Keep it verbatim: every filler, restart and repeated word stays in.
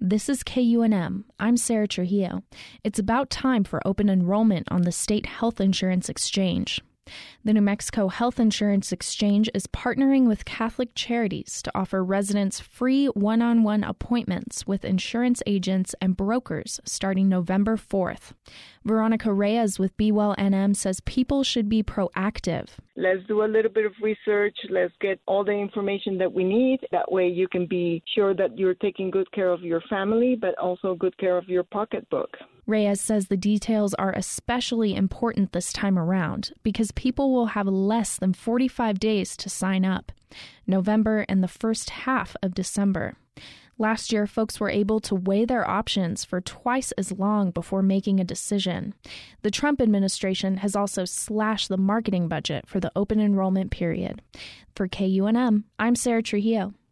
This is K U N M. I'm Sarah Trujillo. It's about time for open enrollment on the state health insurance exchange. The New Mexico Health Insurance Exchange is partnering with Catholic Charities to offer residents free one-on-one appointments with insurance agents and brokers starting November fourth. Veronica Reyes with Be Well N M says people should be proactive. Let's do a little bit of research. Let's get all the information that we need. That way you can be sure that you're taking good care of your family, but also good care of your pocketbook. Reyes says the details are especially important this time around because people will have less than forty-five days to sign up, November and the first half of December. Last year, folks were able to weigh their options for twice as long before making a decision. The Trump administration has also slashed the marketing budget for the open enrollment period. For K U N M, I'm Sarah Trujillo.